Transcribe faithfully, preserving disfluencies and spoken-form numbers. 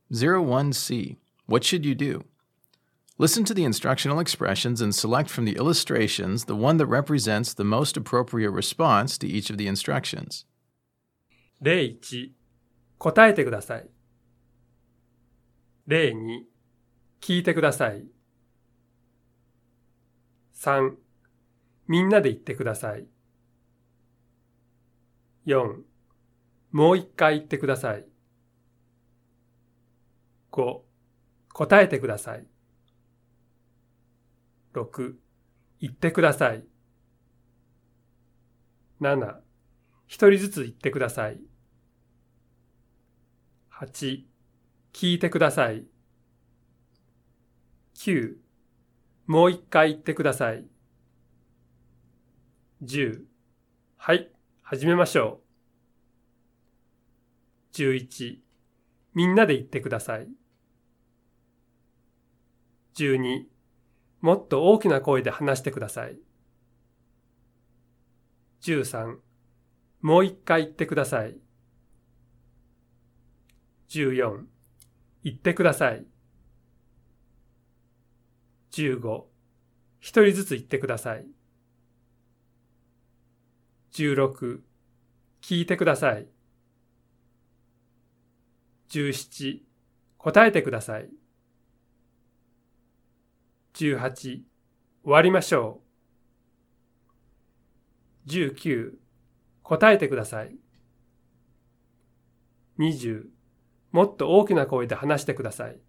zero one C. What should you do? Listen to the instructional expressions and select from the illustrations the one that represents the most appropriate response to each of the instructions. 例いち、答えてください。例に、聞いてください。さん、みんなで言ってください。よん、もう一回言ってください。ご、答えてください。ろく、言ってください。なな、一人ずつ言ってください。はち、聞いてください。きゅう、もう一回言ってください。じゅう、はい、始めましょう。じゅういち、みんなで言ってください。じゅうに、もっと大きな声で話してください。じゅうさん、もう一回言ってください。じゅうよん、言ってください。じゅうご、一人ずつ言ってください。じゅうろく、聞いてください。じゅうなな、答えてください。じゅうはち、終わりましょう。じゅうきゅう、答えてください。にじゅう、もっと大きな声で話してください。